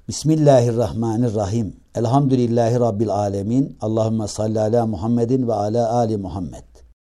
Bismillahirrahmanirrahim. Elhamdülillahi Rabbil alemin. Allahümme salli ala Muhammedin ve ala ali Muhammed.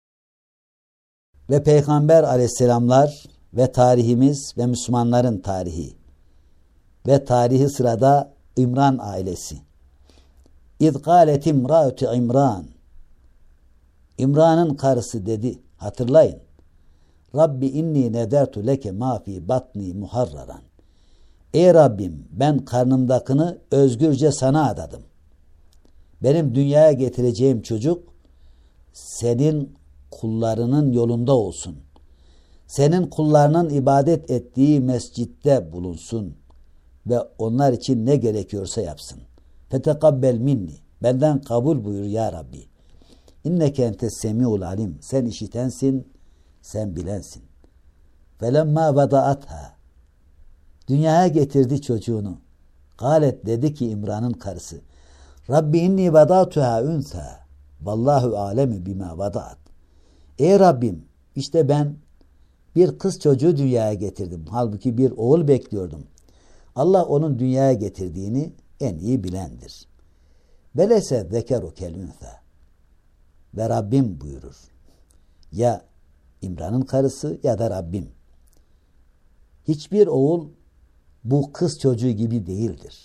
Ve Peygamber aleyhisselamlar ve tarihimiz ve Müslümanların tarihi. Ve tarihi sırada İmran ailesi. İz gâlet imrâtu İmran. İmran'ın karısı dedi. Hatırlayın. Rabbi inni nedertu leke ma fi batni muharraran. Ey Rabbim, ben karnımdakini özgürce sana adadım. Benim dünyaya getireceğim çocuk senin kullarının yolunda olsun. Senin kullarının ibadet ettiği mescitte bulunsun ve onlar için ne gerekiyorsa yapsın. Fetekabbel minni. Benden kabul buyur ya Rabbi. İnneke entes semiul alim. Sen işitensin, sen bilensin. Felemma vada'atha. Dünyaya getirdi çocuğunu. Galet dedi ki İmran'ın karısı. Rabbi inni vada'tuha unsa. Vallahu alemi bima vada'at. Ey Rabbim, işte ben bir kız çocuğu dünyaya getirdim. Halbuki bir oğul bekliyordum. Allah onun dünyaya getirdiğini en iyi bilendir. Velese zekeru kel unsa. Ve Rabbim buyurur. Ya İmran'ın karısı ya da Rabbim. Hiçbir oğul bu kız çocuğu gibi değildir.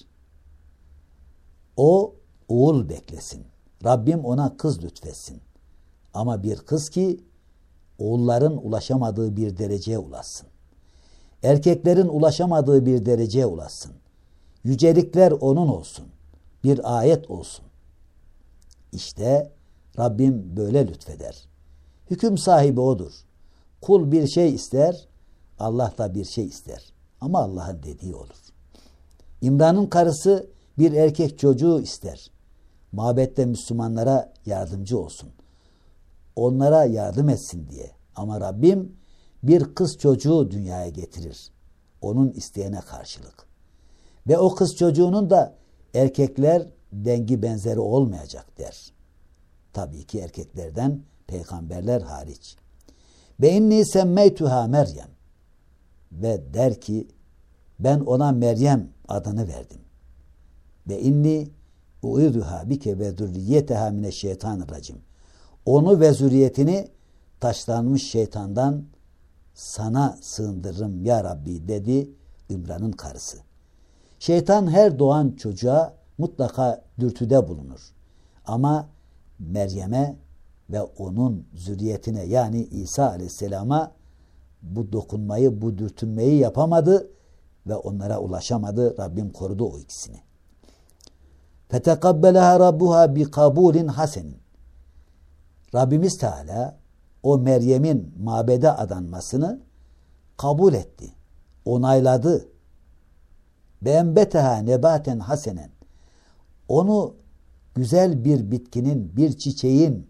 O oğul beklesin. Rabbim ona kız lütfetsin. Ama bir kız ki oğulların ulaşamadığı bir dereceye ulaşsın. Erkeklerin ulaşamadığı bir dereceye ulaşsın. Yücelikler onun olsun. Bir ayet olsun. İşte Rabbim böyle lütfeder. Hüküm sahibi odur. Kul bir şey ister, Allah da bir şey ister. Ama Allah'ın dediği olur. İmran'ın karısı bir erkek çocuğu ister. Mabette Müslümanlara yardımcı olsun. Onlara yardım etsin diye. Ama Rabbim bir kız çocuğu dünyaya getirir. Onun isteğine karşılık. Ve o kız çocuğunun da erkekler dengi benzeri olmayacak der. Tabii ki erkeklerden peygamberler hariç. Ve inni semmeytuha Meryem. Ve der ki ben ona Meryem adını verdim. Ve inni uizuha bike ve zürriyeteha mineşşeytanirracim. Onu ve zürriyetini taşlanmış şeytandan sana sığındırırım ya Rabbi dedi İmran'ın karısı. Şeytan her doğan çocuğa mutlaka dürtüde bulunur. Ama Meryem'e ve onun zürriyetine yani İsa Aleyhisselam'a bu dokunmayı, bu dürtünmeyi yapamadı ve onlara ulaşamadı. Rabbim korudu o ikisini. Fetekabbelaha rabbuha bi kabulin hasenin. Rabbimiz Teala o Meryem'in mabede adanmasını kabul etti. Onayladı. Ve enbeteha nebaten hasenen. Onu güzel bir bitkinin, bir çiçeğin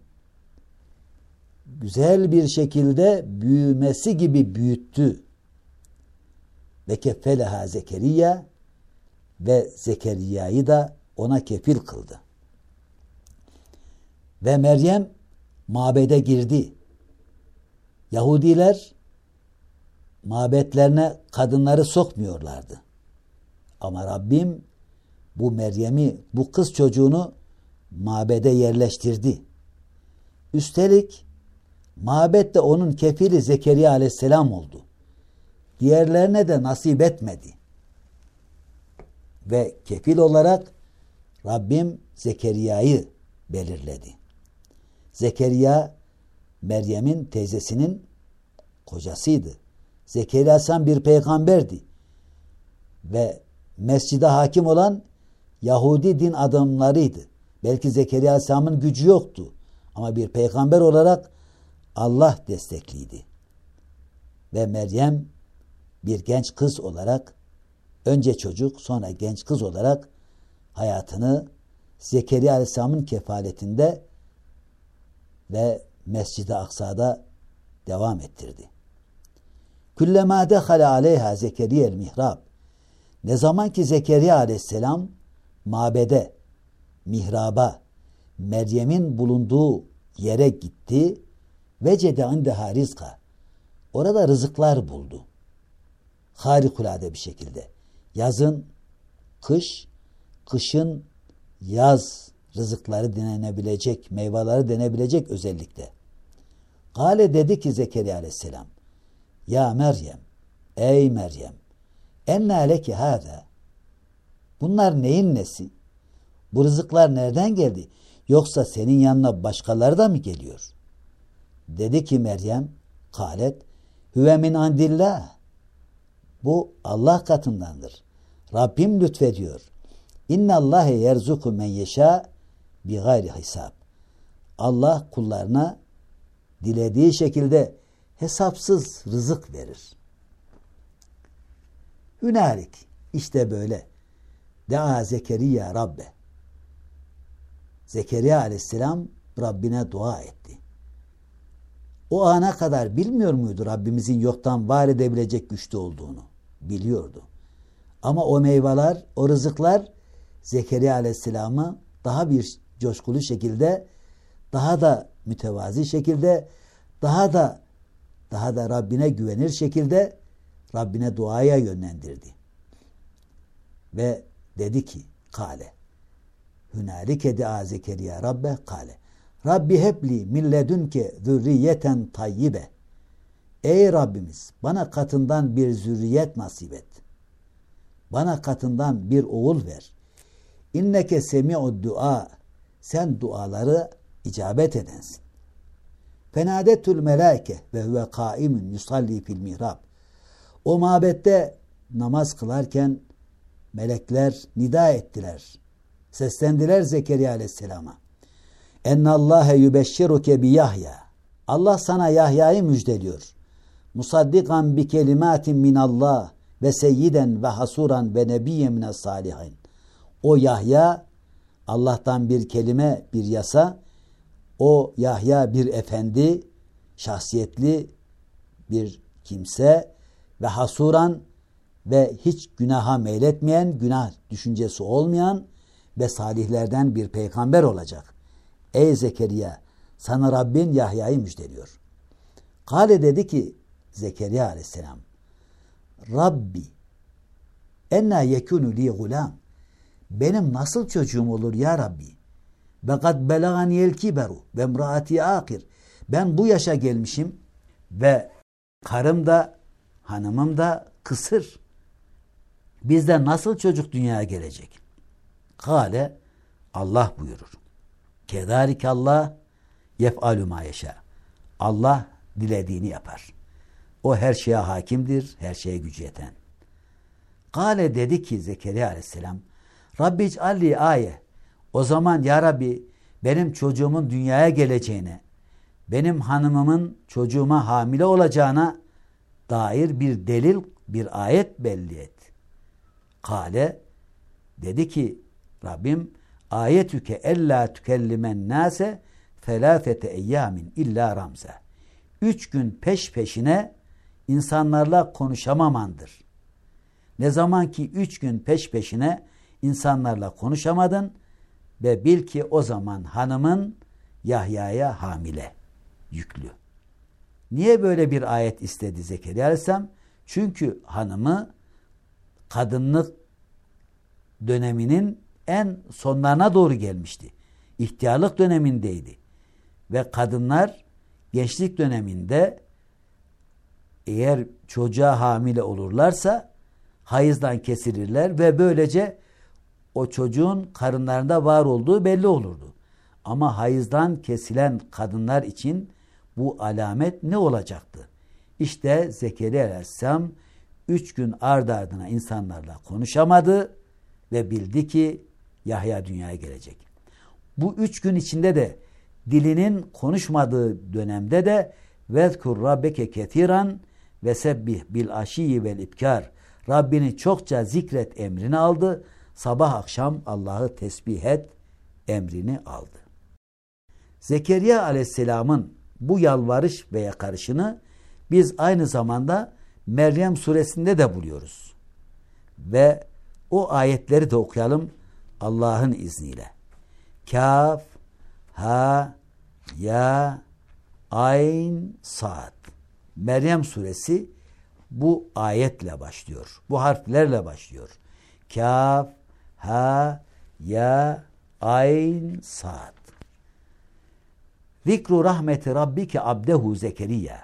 güzel bir şekilde büyümesi gibi büyüttü. Ve keffeleha Zekeriya ve Zekeriya'yı da ona kefil kıldı. Ve Meryem mabede girdi. Yahudiler mabetlerine kadınları sokmuyorlardı. Ama Rabbim bu Meryem'i, bu kız çocuğunu mabede yerleştirdi. Üstelik mabette onun kefili Zekeriya Aleyhisselam oldu. Diğerlerine de nasip etmedi. Ve kefil olarak Rabbim Zekeriya'yı belirledi. Zekeriya Meryem'in teyzesinin kocasıydı. Zekeriya Aleyhisselam bir peygamberdi. Ve mescide hakim olan Yahudi din adamlarıydı. Belki Zekeriya Aleyhisselam'ın gücü yoktu. Ama bir peygamber olarak Allah destekliydi. Ve Meryem bir genç kız olarak, önce çocuk sonra genç kız olarak hayatını Zekeriya Aleyhisselam'ın kefaletinde ve Mescid-i Aksa'da devam ettirdi. Küllemâ dehale aleyha Zekeriya'l mihrab. Ne zaman ki Zekeriya Aleyhisselam mabede, mihraba, Meryem'in bulunduğu yere gitti, vecede indeha rizka. Orada rızıklar buldu. Harikulade bir şekilde. Yazın Kışın yaz rızıkları denenebilecek, meyveleri denebilecek özellikle. Kale dedi ki Zekeriya aleyhisselam, ya Meryem, ey Meryem, enne leki hâzâ, bunlar neyin nesi? Bu rızıklar nereden geldi? Yoksa senin yanına başkaları da mı geliyor? Dedi ki Meryem, kalet, hüve min andillah, bu Allah katındandır. Rabbim lütfediyor. İnne Allahe yerzuku men yeşâ bi gayri hisab. Allah kullarına dilediği şekilde hesapsız rızık verir. Hünalik, işte böyle. Dea Zekeriya Rabbe. Zekeriya aleyhisselam Rabbine dua etti. O ana kadar bilmiyor muydu Rabbimizin yoktan var edebilecek güçlü olduğunu? Biliyordu. Ama o meyveler, o rızıklar Zekeriya aleyhisselamı daha bir coşkulu şekilde, daha da mütevazi şekilde, daha da Rabbine güvenir şekilde Rabbine duaya yönlendirdi. Ve dedi ki, kale, hünalike dea Zekeriya Rabbe, kale, Rabbi hebli min ledünke zürriyeten tayyibe. Ey Rabbimiz, bana katından bir zürriyet nasip et. Bana katından bir oğul ver. İnneke semi'ud dua. Sen duaları icabet edensin. Fenadetül melâike ve huve kâimun yusalli fil mihrab. O mabette namaz kılarken melekler nida ettiler. Seslendiler Zekeriya aleyhisselama. Ennallâhe yübeşşiruke bi Yahya. Allah sana Yahya'yı müjdeliyor. Musaddikan bi kelimatin minallah ve seyyiden ve hasuran ve nebiyyen mines salihin. O Yahya Allah'tan bir kelime, bir yasa. O Yahya bir efendi, şahsiyetli bir kimse ve hasuran ve hiç günaha meyletmeyen, günah düşüncesi olmayan ve salihlerden bir peygamber olacak. Ey Zekeriya, sana Rabbin Yahya'yı müjdeliyor. Kale dedi ki Zekeriya aleyhisselam, Rabbi, enna yekunu li gulam. Benim nasıl çocuğum olur ya Rabbi? Ve kad belaganiyel kiberu ve imraati akir. Ben bu yaşa gelmişim ve karım da hanımım da kısır. Bizde nasıl çocuk dünyaya gelecek? Kale, Allah buyurur. Kedâlike Allah yef'alü mâ yeşâ. Allah dilediğini yapar. O her şeye hakimdir, her şeye gücü yeten. Kale dedi ki Zekeriya aleyhisselam, Rabbi ic'alli aye. O zaman ya Rabbi benim çocuğumun dünyaya geleceğine, benim hanımımın çocuğuma hamile olacağına dair bir delil, bir ayet belli et. Kale dedi ki Rabbim, ayetüke ella tükellimen nase felâfete eyyamin illa ramza. 3 gün peş peşine insanlarla konuşamamandır. Ne zaman ki 3 gün peş peşine insanlarla konuşamadın ve bil ki o zaman hanımın Yahya'ya hamile, yüklü. Niye böyle bir ayet istedi Zekeriya aleyhisselam? Çünkü hanımı kadınlık döneminin en sonlarına doğru gelmişti. İhtiyarlık dönemindeydi. Ve kadınlar gençlik döneminde eğer çocuğa hamile olurlarsa hayızdan kesilirler ve böylece o çocuğun karınlarında var olduğu belli olurdu. Ama hayızdan kesilen kadınlar için bu alamet ne olacaktı? İşte Zekeriya aleyhisselam 3 gün ard ardına insanlarla konuşamadı ve bildi ki Yahya dünyaya gelecek. Bu 3 gün içinde de dilinin konuşmadığı dönemde de vezkur rabbeke ketiran ve sebbih bil aşiyyi vel ibkar. Rabbini çokça zikret emrini aldı. Sabah akşam Allah'ı tesbih et emrini aldı. Zekeriya aleyhisselamın bu yalvarış ve yakarışını biz aynı zamanda Meryem suresinde de buluyoruz. Ve o ayetleri de okuyalım Allah'ın izniyle. Kaf, ha, ya, ayn, sad. Meryem suresi bu ayetle başlıyor. Bu harflerle başlıyor. Kaf, ha ya ayn sad. Zikru rahmeti rabbike abdehu Zekeriya.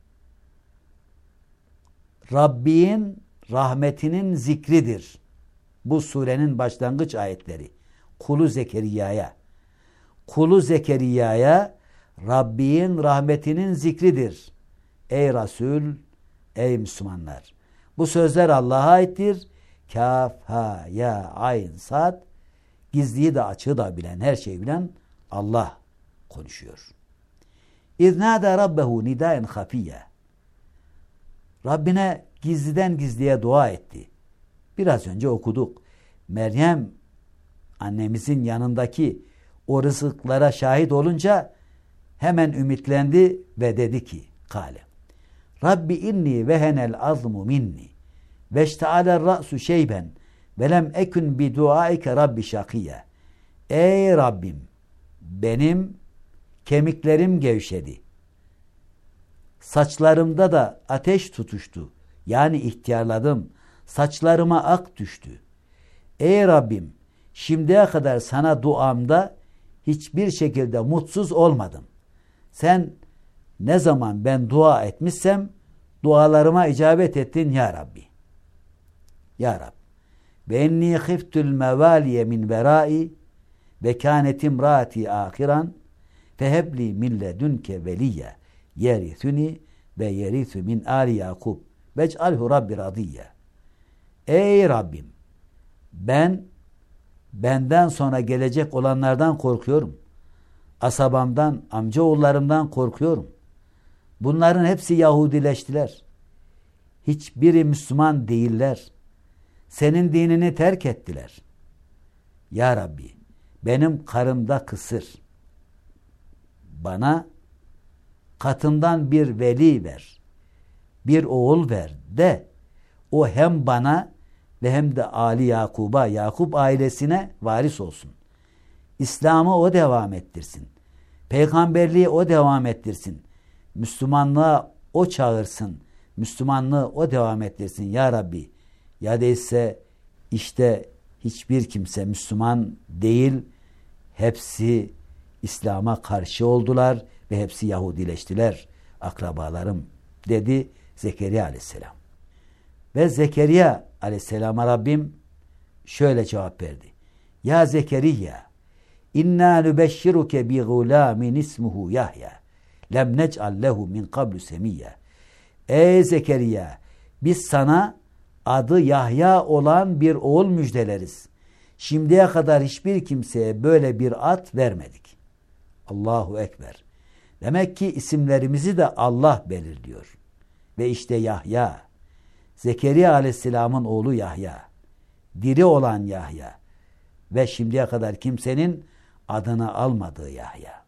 Rabbin rahmetinin zikridir. Bu surenin başlangıç ayetleri. Kulu Zekeriya'ya. Kulu Zekeriya'ya Rabbin rahmetinin zikridir. Ey Resul, ey Müslümanlar. Bu sözler Allah'a aittir. Kaf, ha, ya, ayn, sad. Gizliyi de açığı da bilen, her şeyi bilen Allah konuşuyor. İznâde rabbehu nidâen hafiyye. Rabbine gizliden gizliye dua etti. Biraz önce okuduk. Meryem annemizin yanındaki o rızıklara şahit olunca hemen ümitlendi ve dedi ki kâle Rabbi inni vehenel azmu minni veşte'aler ra'su şeyben ve lem ekün bi duaike rabbi şakiyye. Ey Rabbim, benim kemiklerim gevşedi. Saçlarımda da ateş tutuştu. Yani ihtiyarladım. Saçlarıma ak düştü. Ey Rabbim, şimdiye kadar sana duamda hiçbir şekilde mutsuz olmadım. Sen ne zaman ben dua etmişsem dualarıma icabet ettin ya Rabbi. Ya Rabbi. Ve enni khiftul mevaliye min verai ve kânet imraati âhiran fehebli min ledünke veliyye yerithuni ve yerithu min âli Yakub vec'alhu rabbi radiyye. Ey Rabbim, benden sonra gelecek olanlardan korkuyorum. Asabamdan, amcaoğullarımdan korkuyorum. Bunların hepsi Yahudileştiler. Hiçbiri Müslüman değiller. Senin dinini terk ettiler. Ya Rabbi, benim karımda kısır. Bana katından bir veli ver. Bir oğul ver de o hem bana ve hem de Ali Yakub'a, Yakup ailesine varis olsun. İslam'ı o devam ettirsin. Peygamberliği o devam ettirsin. Müslümanlığa o çağırsın. Müslümanlığı o devam ettirsin ya Rabbi. Ya değilse işte hiçbir kimse Müslüman değil. Hepsi İslam'a karşı oldular ve hepsi Yahudileştiler. Akrabalarım dedi Zekeriya aleyhisselam. Ve Zekeriya aleyhisselama Rabbim şöyle cevap verdi. Ya Zekeriya, inna nübeşşiruke bi gulamin ismuhu Yahya. Lem nec'al lehu min qablu semiyya. Ey Zekeriya, biz sana adı Yahya olan bir oğul müjdeleriz. Şimdiye kadar hiçbir kimseye böyle bir ad vermedik. Allahu Ekber. Demek ki isimlerimizi de Allah belirliyor. Ve işte Yahya, Zekeriya aleyhisselamın oğlu Yahya, diri olan Yahya ve şimdiye kadar kimsenin adını almadığı Yahya.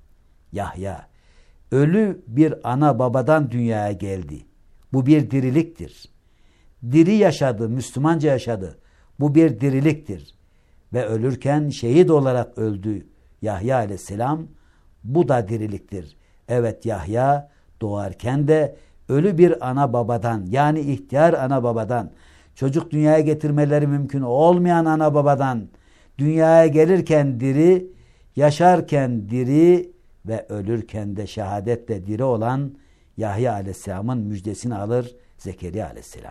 Yahya, ölü bir ana babadan dünyaya geldi. Bu bir diriliktir. Diri yaşadı, Müslümanca yaşadı. Bu bir diriliktir. Ve ölürken şehit olarak öldü Yahya aleyhisselam. Bu da diriliktir. Evet, Yahya doğarken de ölü bir ana babadan, yani ihtiyar ana babadan, çocuk dünyaya getirmeleri mümkün olmayan ana babadan dünyaya gelirken diri, yaşarken diri ve ölürken de şehadetle diri olan Yahya aleyhisselamın müjdesini alır Zekeriya aleyhisselam.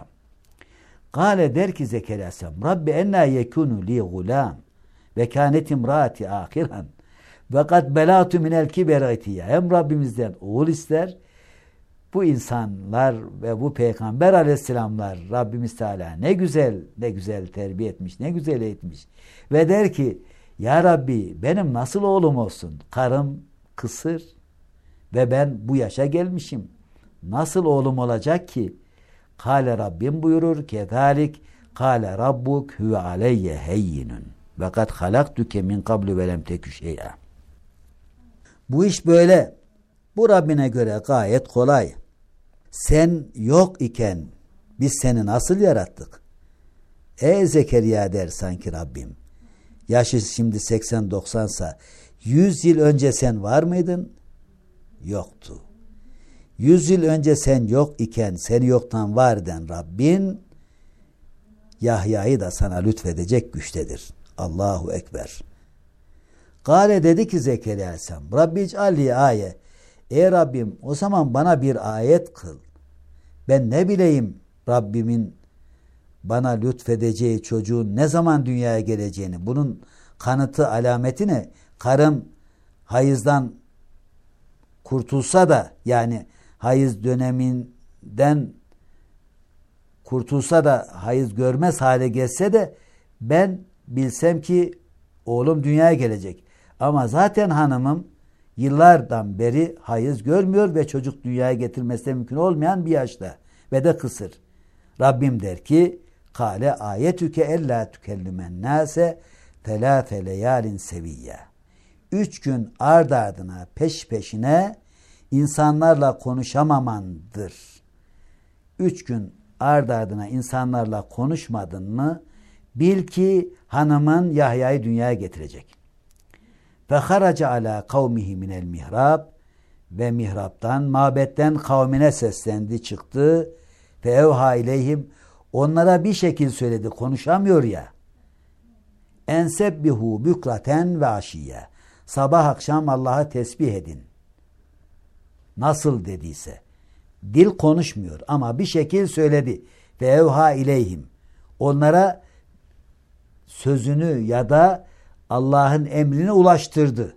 Kale der ki Zekeriya aleyhisselam, Rabbi enna yekunu li gulam ve kânet imraati âhiran ve kad belâtu minel kiberiyye. Hem Rabbimizden oğul ister. Bu insanlar ve bu peygamber aleyhisselamlar Rabbimiz Teala ne güzel terbiye etmiş, ne güzel eğitmiş. Ve der ki ya Rabbi benim nasıl oğlum olsun? Karım kısır ve ben bu yaşa gelmişim. Nasıl oğlum olacak ki? Kale Rabbim buyurur kezalik kale rabbuk huve aleyye heyyinun ve kad halaktuke min kablu ve lem tekü şey'a. Bu iş böyle. Bu Rabbine göre gayet kolay. Sen yok iken biz seni nasıl yarattık? Ey Zekeriya der sanki Rabbim. Yaşı şimdi 80-90'sa 100 yıl önce sen var mıydın? Yoktu. 100 yıl önce sen yok iken seni yoktan var eden Rabbin Yahya'yı da sana lütfedecek güçtedir. Allahu Ekber. Kale dedi ki Zekeriya Aleyhisselam, Rabbi ic'alli aye. Ey Rabbim, o zaman bana bir ayet kıl. Ben ne bileyim Rabbimin bana lütfedeceği çocuğun ne zaman dünyaya geleceğini. Bunun kanıtı, alameti ne? Karım hayızdan kurtulsa da, yani hayız döneminden kurtulsa da, hayız görmez hale gelse de ben bilsem ki oğlum dünyaya gelecek. Ama zaten hanımım yıllardan beri hayız görmüyor ve çocuk dünyaya getirmesi de mümkün olmayan bir yaşta ve de kısır. Rabbim der ki, Kale ayetüke ella tükellimen nase telâfe leyalin seviyye. 3 gün ard ardına peş peşine insanlarla konuşamamandır. 3 gün ard ardına insanlarla konuşmadın mı bil ki hanımın Yahya'yı dünyaya getirecek. Ve haraca ala kavmihi minel mihrab, ve mihraptan, mabetten kavmine seslendi, çıktı. Fe evha ileyhim, onlara bir şekil söyledi, konuşamıyor ya. Ensebbihu bükraten ve aşiyye, sabah akşam Allah'a tesbih edin. Nasıl dediyse. Dil konuşmuyor ama bir şekil söyledi. Ve evha ileyhim, onlara sözünü ya da Allah'ın emrini ulaştırdı.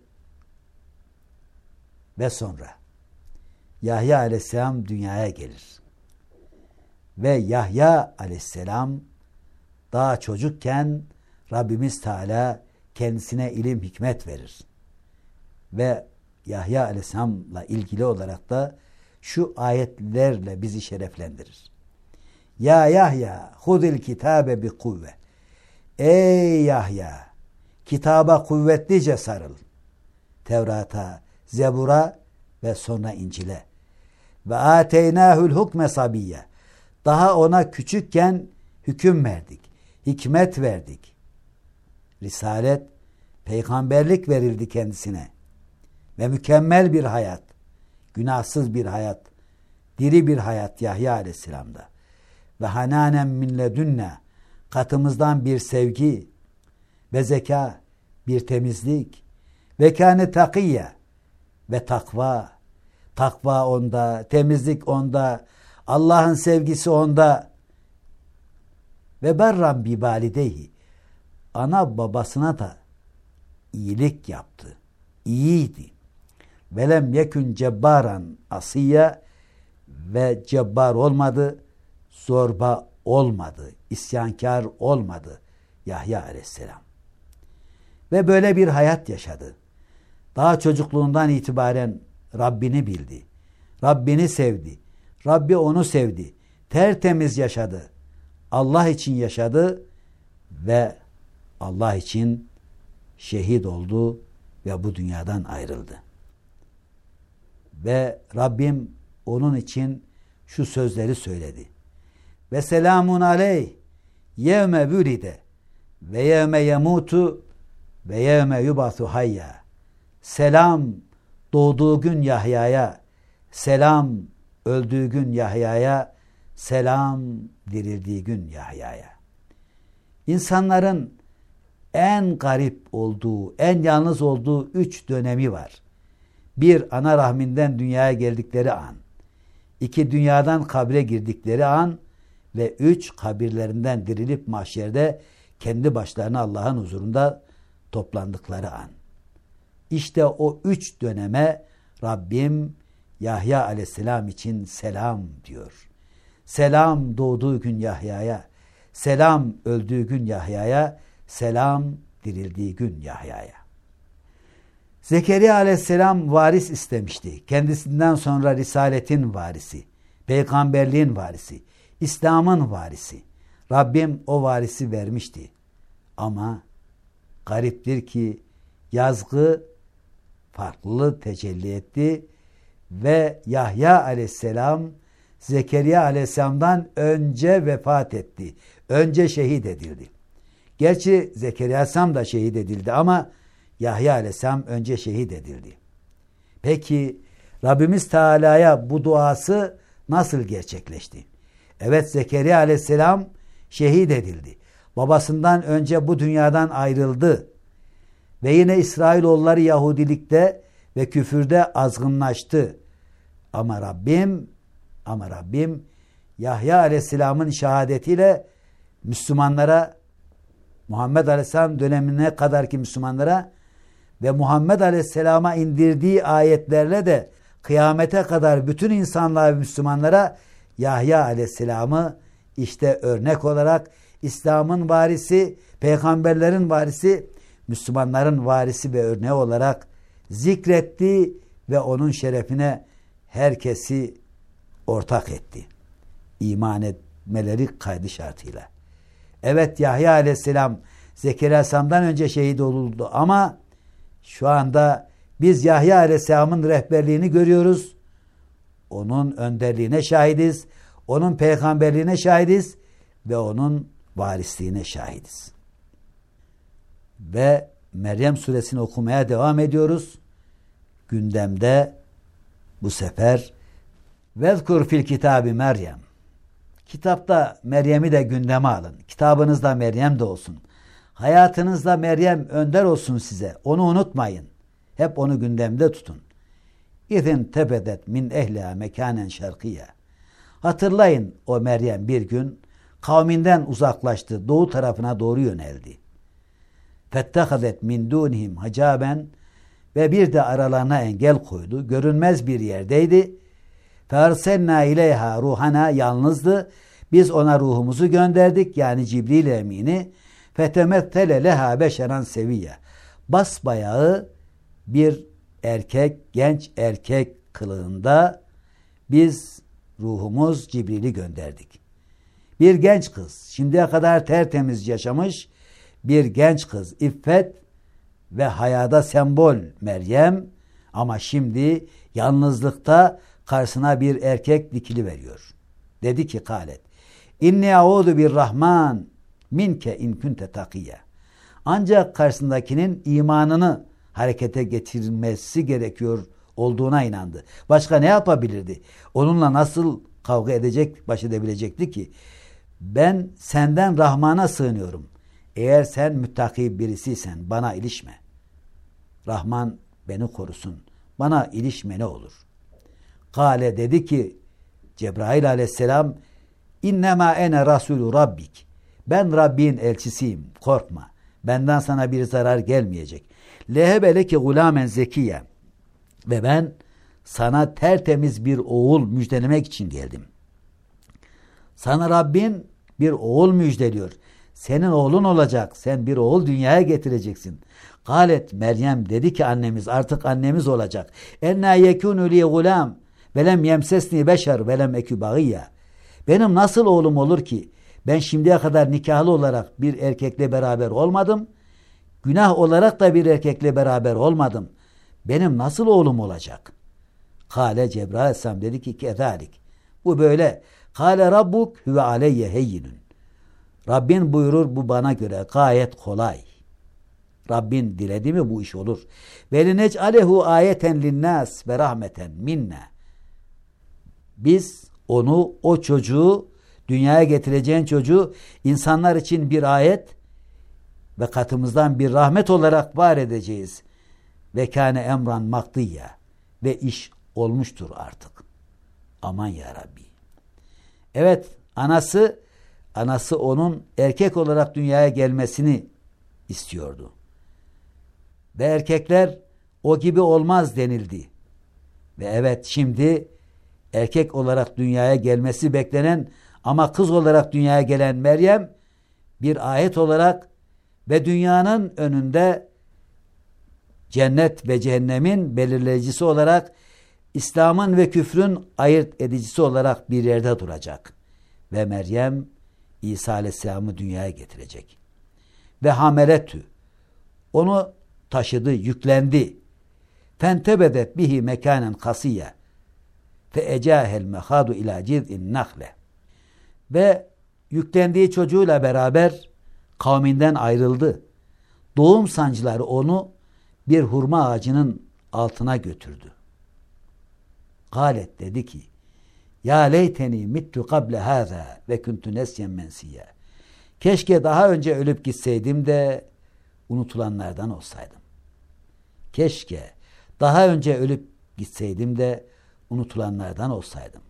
Ve sonra Yahya Aleyhisselam dünyaya gelir. Ve Yahya Aleyhisselam daha çocukken Rabbimiz Teala kendisine ilim, hikmet verir. Ve Yahya Aleyhisselam'la ilgili olarak da şu ayetlerle bizi şereflendirir. Ya Yahya hudil kitabe bi kuvve. Ey Yahya, kitaba kuvvetlice sarıl. Tevrat'a, Zebur'a ve sonra İncil'e. Ve ateynâhul hukme sabiyye. Daha ona küçükken hüküm verdik, hikmet verdik. Risalet, peygamberlik verildi kendisine. Ve mükemmel bir hayat, günahsız bir hayat, diri bir hayat Yahya Aleyhisselam'da. Ve hananen min ledünne, katımızdan bir sevgi ve zeka, bir temizlik ve kâne takiyye, ve takva, takva onda, temizlik onda, Allah'ın sevgisi onda. Ve berran bi valideyhi, ana babasına da iyilik yaptı, iyiydi. Velem yekün cebbaran asiyye, ve cebbar olmadı, zorba olmadı, isyankar olmadı Yahya Aleyhisselam. Ve böyle bir hayat yaşadı. Daha çocukluğundan itibaren Rabbini bildi. Rabbini sevdi. Rabbi onu sevdi. Tertemiz yaşadı. Allah için yaşadı ve Allah için şehit oldu ve bu dünyadan ayrıldı. Ve Rabbim onun için şu sözleri söyledi. Ve selamun aleyh yevme vülide ve yevme yemutu ve yevme yubathu hayya. Selam doğduğu gün Yahya'ya, selam öldüğü gün Yahya'ya, selam dirildiği gün Yahya'ya. İnsanların en garip olduğu, en yalnız olduğu 3 dönemi var. 1, ana rahminden dünyaya geldikleri an. 2, dünyadan kabre girdikleri an. Ve 3, kabirlerinden dirilip mahşerde kendi başlarına Allah'ın huzurunda toplandıkları an. İşte o 3 döneme Rabbim Yahya Aleyhisselam için selam diyor. Selam doğduğu gün Yahya'ya, selam öldüğü gün Yahya'ya, selam dirildiği gün Yahya'ya. Zekeriya Aleyhisselam varis istemişti. Kendisinden sonra risaletin varisi, peygamberliğin varisi, İslam'ın varisi. Rabbim o varisi vermişti. Ama gariptir ki yazgı farklı tecelli etti ve Yahya Aleyhisselam Zekeriya Aleyhisselam'dan önce vefat etti. Önce şehit edildi. Gerçi Zekeriya Aleyhisselam da şehit edildi ama Yahya Aleyhisselam önce şehit edildi. Peki Rabbimiz Teala'ya bu duası nasıl gerçekleşti? Evet, Zekeriya Aleyhisselam şehit edildi. Babasından önce bu dünyadan ayrıldı. Ve yine İsrailoğulları Yahudilikte ve küfürde azgınlaştı. Ama Rabbim Yahya Aleyhisselam'ın şehadetiyle Müslümanlara, Muhammed Aleyhisselam dönemine kadarki Müslümanlara ve Muhammed Aleyhisselam'a indirdiği ayetlerle de kıyamete kadar bütün insanlığa ve Müslümanlara Yahya Aleyhisselam'ı işte örnek olarak İslam'ın varisi, peygamberlerin varisi, Müslümanların varisi ve örneği olarak zikretti ve onun şerefine herkesi ortak etti. İman etmeleri kaydı şartıyla. Evet, Yahya Aleyhisselam Zekeriya Aleyhisselam'dan önce şehit oldu ama şu anda biz Yahya Aleyhisselam'ın rehberliğini görüyoruz. Onun önderliğine şahidiz. Onun peygamberliğine şahidiz ve onun varisliğine şahidiz. Ve Meryem suresini okumaya devam ediyoruz. Gündemde bu sefer vezkur fil kitabi Meryem. Kitapta Meryem'i de gündeme alın. Kitabınızda Meryem de olsun. Hayatınızda Meryem önder olsun size. Onu unutmayın. Hep onu gündemde tutun. İzin tebedet min ehliha mekanen şerkiye. Hatırlayın, o Meryem bir gün kavminden uzaklaştı. Doğu tarafına doğru yöneldi. Fettehadet min dunihim hacaben ve bir de aralarına engel koydu. Görünmez bir yerdeydi. Fersenna ileyha ruhana, yalnızdı. Biz ona ruhumuzu gönderdik, yani Cibril emini. Fetemettele leha beşeran seviyye. Basbayağı bir erkek, genç erkek kılığında biz ruhumuz Cibril'i gönderdik. Bir genç kız, şimdiye kadar tertemiz yaşamış bir genç kız, iffet ve hayada sembol Meryem, ama şimdi yalnızlıkta karşısına bir erkek dikili veriyor. Dedi ki kalet inni a'udu bir rahman minke in kunte takiye. Ancak karşısındakinin imanını harekete getirmesi gerekiyor olduğuna inandı. Başka ne yapabilirdi? Onunla nasıl kavga edecek, baş edebilecekti ki? Ben senden Rahman'a sığınıyorum. Eğer sen müttaki birisiysen bana ilişme. Rahman beni korusun. Bana ilişme ne olur? Kale, dedi ki Cebrail aleyhisselam, innema ene rasulü rabbik. Ben Rabbin elçisiyim. Korkma. Benden sana bir zarar gelmeyecek. Lehebeleki gulamen zekiye. Ve ben sana tertemiz bir oğul müjdelemek için geldim. Sana Rabbin bir oğul müjdeliyor. Senin oğlun olacak. Sen bir oğul dünyaya getireceksin. Galet Meryem, dedi ki annemiz, artık annemiz olacak. Enna yekûnü li gulam velem yemsesni beşer velem ekü bagiyya. Benim nasıl oğlum olur ki? Ben şimdiye kadar nikahlı olarak bir erkekle beraber olmadım. Günah olarak da bir erkekle beraber olmadım. Benim nasıl oğlum olacak? Kale Cebrail aleyhisselam dedi ki kezalik. Bu böyle. Kale rabbuk huve aleyye heyyinun. Rabbin buyurur, bu bana göre gayet kolay. Rabbin diledi mi bu iş olur. Velinec'alehu ayeten linnas ve rahmeten minna. Biz onu, o çocuğu, dünyaya getireceğin çocuğu insanlar için bir ayet ve katımızdan bir rahmet olarak var edeceğiz. Ve kâne emran makdiyya. Ve iş olmuştur artık. Aman ya Rabbi. Evet, anası onun erkek olarak dünyaya gelmesini istiyordu. Ve erkekler o gibi olmaz denildi. Ve evet, şimdi erkek olarak dünyaya gelmesi beklenen ama kız olarak dünyaya gelen Meryem bir ayet olarak ve dünyanın önünde cennet ve cehennemin belirleyicisi olarak, İslam'ın ve küfrün ayırt edicisi olarak bir yerde duracak. Ve Meryem İsa Aleyhisselam'ı dünyaya getirecek. Ve hameletü, onu taşıdı, yüklendi. Fentebedet bihi mekanen kasiyye fe ecahel mehadu ila ciz'in nakle. Ve yüklendiği çocuğuyla beraber kavminden ayrıldı. Doğum sancıları onu bir hurma ağacının altına götürdü. Galet, dedi ki ya leyteni mittu kable hâzâ ve kuntu nesyen mensiyye. Keşke daha önce ölüp gitseydim de unutulanlardan olsaydım. Keşke daha önce ölüp gitseydim de unutulanlardan olsaydım.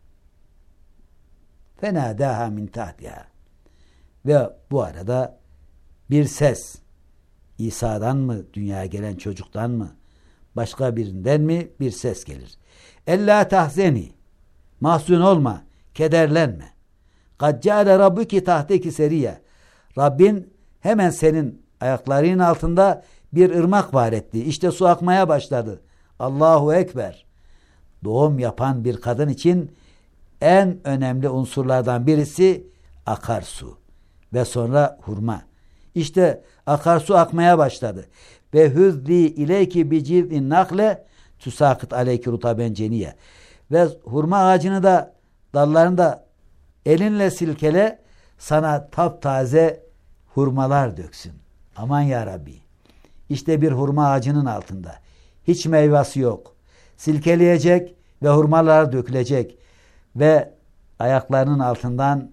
Fenâdâhâ min tahtihâ. Ve bu arada bir ses, İsa'dan mı, dünyaya gelen çocuktan mı, başka birinden mi bir ses gelir. Ellâ tahzeni, mahzun olma, kederlenme. Kad ceale rabbuki tahteki seriye. Rabbin hemen senin ayaklarının altında bir ırmak var etti. İşte su akmaya başladı. Allahu Ekber. Doğum yapan bir kadın için en önemli unsurlardan birisi akarsu ve sonra hurma. İşte akarsu akmaya başladı. Ve hüzli ileyki bicildin nakle tüsakıt aleyki rutaben ceniye. Ve hurma ağacını da dallarını da elinle silkele, sana taptaze hurmalar döksün. Aman ya Rabbi. İşte bir hurma ağacının altında. Hiç meyvesi yok. Silkeleyecek ve hurmalar dökülecek. Ve ayaklarının altından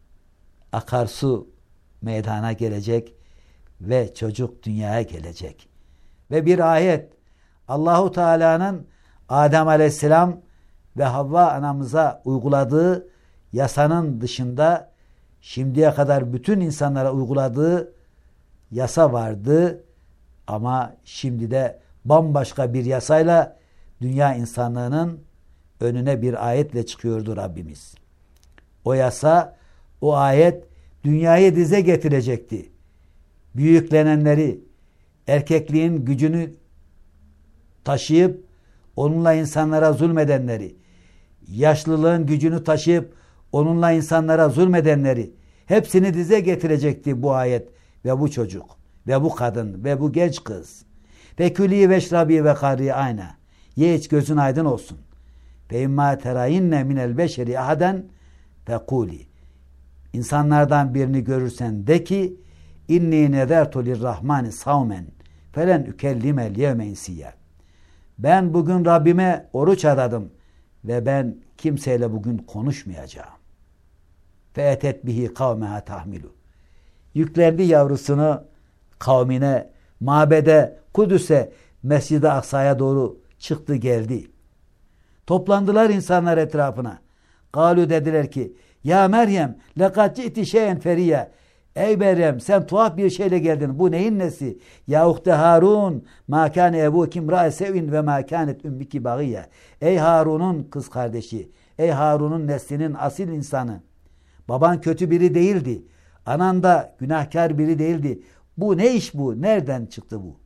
akarsu meydana gelecek ve çocuk dünyaya gelecek. Ve bir ayet, Allahu Teala'nın Adem Aleyhisselam ve Havva anamıza uyguladığı yasanın dışında şimdiye kadar bütün insanlara uyguladığı yasa vardı ama şimdi de bambaşka bir yasayla dünya insanlığının önüne bir ayetle çıkıyordu Rabbimiz. O yasa, o ayet dünyayı dize getirecekti. Büyüklenenleri, erkekliğin gücünü taşıyıp onunla insanlara zulmedenleri, yaşlılığın gücünü taşıyıp onunla insanlara zulmedenleri hepsini dize getirecekti bu ayet ve bu çocuk ve bu kadın ve bu genç kız. Fekülî veşrabî ve kârî ayna. Ye iç gözün aydın olsun. Fe immâ terayinne minel beşeri ahaden fekûlî. İnsanlardan birini görürsen de ki inni nezertu lirrahmani savmen felen ükellimel yevme insiyya. Ben bugün Rabbime oruç adadım ve ben kimseyle bugün konuşmayacağım. Feetet bihi kavmeha tahmilu. Yüklendi yavrusunu kavmine, mabede, Kudüs'e, Mescid-i Aksa'ya doğru çıktı geldi. Toplandılar insanlar etrafına. Galu dediler ki ya Meryem lekad ci'ti şeyen feriye. Ey Meryem sen tuhaf bir şeyle geldin. Bu neyin nesi? Ya uhte Harun ma kâne ebukim râe sevin ve ma kânet ümmiki bagîye. Ey Harun'un kız kardeşi. Ey Harun'un neslinin asil insanı. Baban kötü biri değildi. Anan da günahkar biri değildi. Bu ne iş bu? Nereden çıktı bu?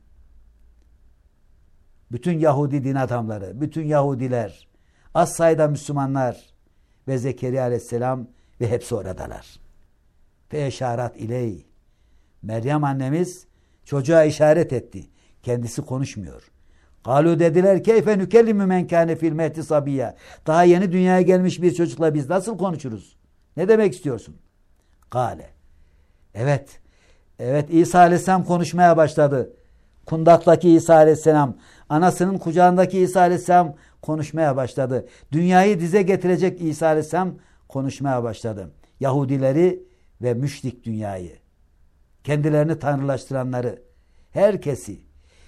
Bütün Yahudi din adamları, bütün Yahudiler, az sayıda Müslümanlar ve Zekeriya Aleyhisselam ve hepsi oradalar. Fe eşarat iley. Meryem annemiz çocuğa işaret etti. Kendisi konuşmuyor. Galu dediler keyfe nükellimü men kâne fil mehdi sabiyya. Daha yeni dünyaya gelmiş bir çocukla biz nasıl konuşuruz? Ne demek istiyorsun? Gale. Evet. Evet İsa Aleyhisselam konuşmaya başladı. Kundaktaki İsa Aleyhisselam, anasının kucağındaki İsa Aleyhisselam konuşmaya başladı. Dünyayı dize getirecek İsa Aleyhisselam konuşmaya başladı. Yahudileri ve müşrik dünyayı, kendilerini tanrılaştıranları, herkesi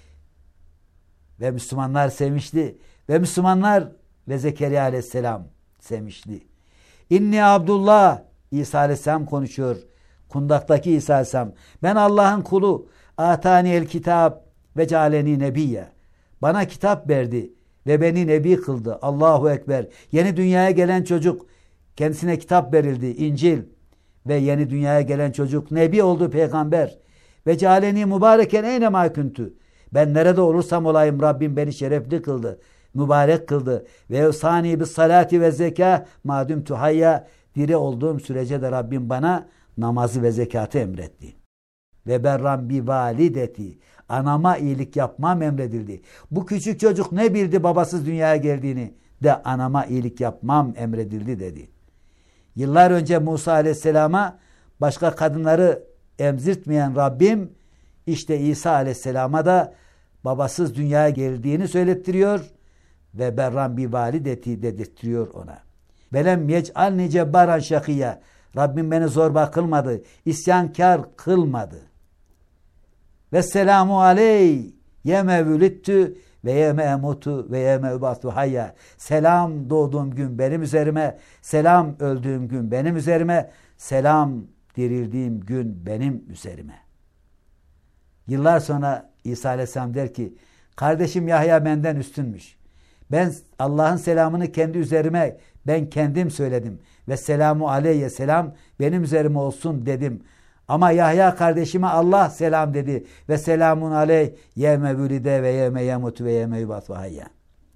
ve Müslümanlar sevmişti ve Müslümanlar ve Zekeriya Aleyhisselam sevmişti. İnni Abdullah, İsa Aleyhisselam konuşuyor. Kundaktaki İsa Aleyhisselam, ben Allah'ın kulu, atani el kitap ve cealeni nebiyye. Bana kitap verdi ve beni nebi kıldı. Allahu Ekber. Yeni dünyaya gelen çocuk, kendisine kitap verildi, İncil. Ve yeni dünyaya gelen çocuk nebi oldu, peygamber. Ve cealeni mübareken eyne ma kuntu. Ben nerede olursam olayım Rabbim beni şerefli kıldı, mübarek kıldı. Ve sani bis salati ve zeka madüm tuhayya. Diri olduğum sürece de Rabbim bana namazı ve zekatı emretti. Ve berram bi valideti. Anama iyilik yapmam emredildi. Bu küçük çocuk ne bildi babasız dünyaya geldiğini, de anama iyilik yapmam emredildi dedi. Yıllar önce Musa Aleyhisselam'a başka kadınları emzirtmeyen Rabbim işte İsa Aleyhisselam'a da babasız dünyaya geldiğini söylettiriyor ve berram bi valideti dedirtiyor ona. Velem yec'alni cebbaran şakiyya. Rabbim beni zorba kılmadı, isyankar kılmadı. Ve selamu aleyh yeme vülittü ve yeme emutu ve yeme übatu hayya. Selam doğduğum gün benim üzerime, selam öldüğüm gün benim üzerime, selam dirildiğim gün benim üzerime. Yıllar sonra İsa Aleyhisselam der ki, kardeşim Yahya benden üstünmüş. Ben Allah'ın selamını kendi üzerime ben kendim söyledim ve selamu aleyye selam benim üzerime olsun dedim. Ama Yahya kardeşime Allah selam dedi ve selamun aleyh yeme vülide ve yeme yemutu ve yeme yubat ve hayya.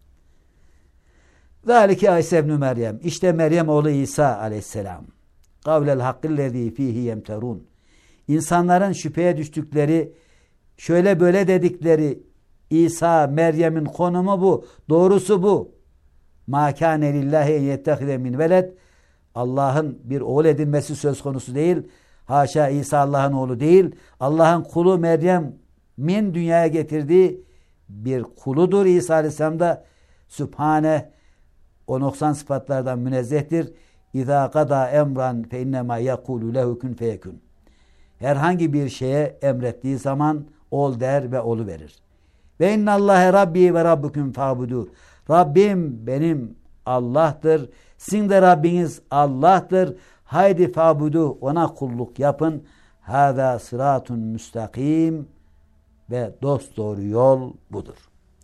Zalike İsa ibn Meryem. İşte Meryem oğlu İsa aleyhisselam. Kavlel hakkillezî fîhî yemterûn. İnsanların şüpheye düştükleri, şöyle böyle dedikleri İsa, Meryem'in konumu bu. Doğrusu bu. Mâ kâne lillâhi en yettehide min veled. Allah'ın bir oğul edinmesi söz konusu değil. Haşa, İsa Allah'ın oğlu değil. Allah'ın kulu Meryem'in dünyaya getirdiği bir kuludur. İsa Aleyhisselam da Sübhane, o noksan sıfatlardan münezzehtir. İzâ kadâ emran fe innemâ yekûlü lehu kün feyekün. Herhangi bir şeye emrettiği zaman ol der ve olu verir. Ve innallâhe rabbi ve rabbüküm fa'budu. Rabbim benim Allah'tır. Sizin de Rabbiniz Allah'tır. Haydi fa'budu, ona kulluk yapın. Hâzâ sıratun müstakim. Ve dosdoğru yol budur.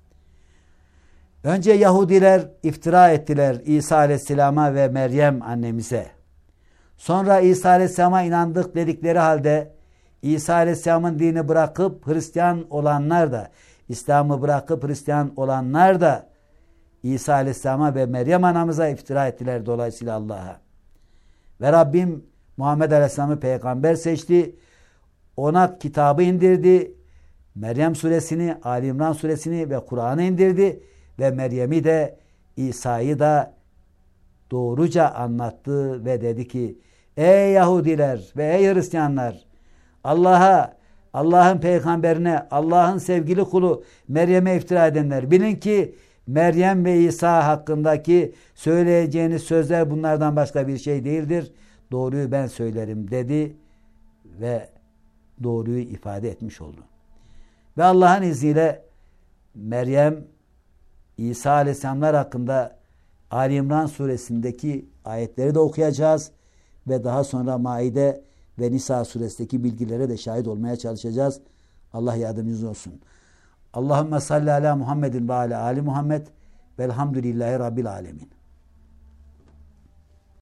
Önce Yahudiler iftira ettiler İsa Aleyhisselam'a ve Meryem annemize. Sonra İsa Aleyhisselam'a inandık dedikleri halde İsa Aleyhisselam'ın dini bırakıp Hristiyan olanlar da, İslam'ı bırakıp Hristiyan olanlar da İsa Aleyhisselam'a ve Meryem anamıza iftira ettiler dolayısıyla Allah'a. Ve Rabbim Muhammed Aleyhisselam'ı peygamber seçti. Ona kitabı indirdi. Meryem suresini, Ali İmran suresini ve Kur'an'ı indirdi. Ve Meryem'i de İsa'yı da doğruca anlattı ve dedi ki, ey Yahudiler ve ey Hristiyanlar, Allah'ın peygamberine, Allah'ın sevgili kulu Meryem'e iftira edenler, bilin ki Meryem ve İsa hakkındaki söyleyeceğiniz sözler bunlardan başka bir şey değildir. Doğruyu ben söylerim dedi ve doğruyu ifade etmiş oldu. Ve Allah'ın izniyle Meryem, İsa Aleyhisselamlar hakkında Ali İmran suresindeki ayetleri de okuyacağız ve daha sonra Maide ve Nisa suresindeki bilgilere de şahit olmaya çalışacağız. Allah yardımcınız olsun. Allahümme salli ala Muhammedin ve ala Ali Muhammed velhamdülillahi Rabbil alemin.